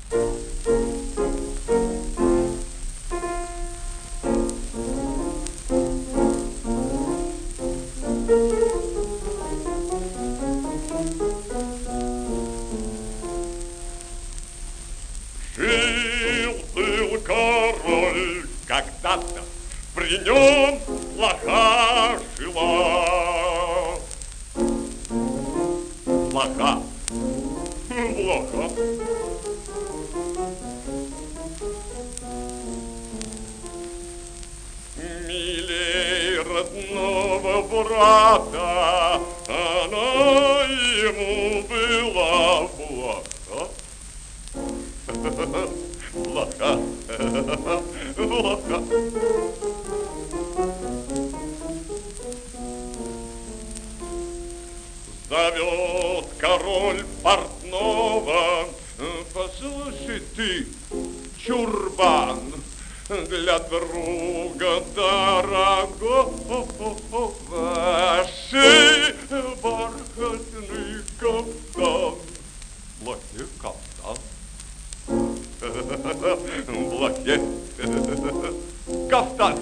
Жил-был король когда-то, при нем блоха жила. Блоха. Блоха. Милей родного брата, она ему была блоха. Блоха. Блоха. Зовет король портного: послушай ты, чурбан, для друга дорогого шей бархатный кафтан. Блохе кафтан. Блохе кафтан.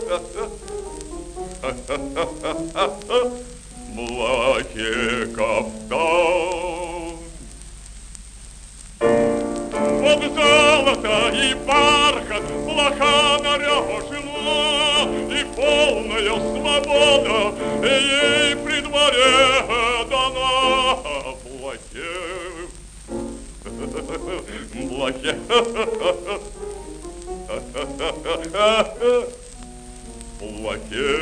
Блохе кафтан. Под золото и бархат блоха наряжена, и полная свобода ей при дворе дана. Блохе, блохе, блохе.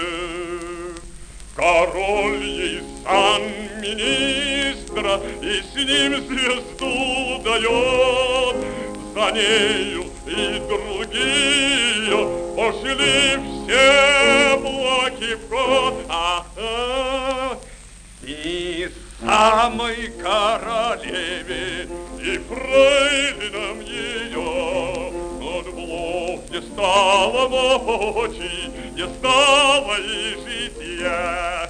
Король ей сан министра и с ним звезду дает. За нею и другие пошли все блоки в ход. И самой королеве и фрейлинам ее от блох не стало ночи, не стало и житья.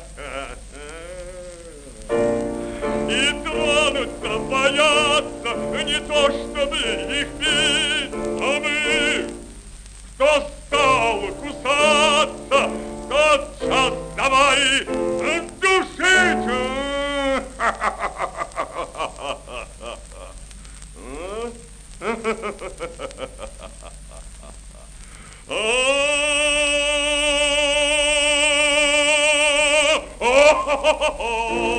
И тронуться боятся, не то чтобы их бить, а мы, кто стал кусаться, тотчас давай душить. Oh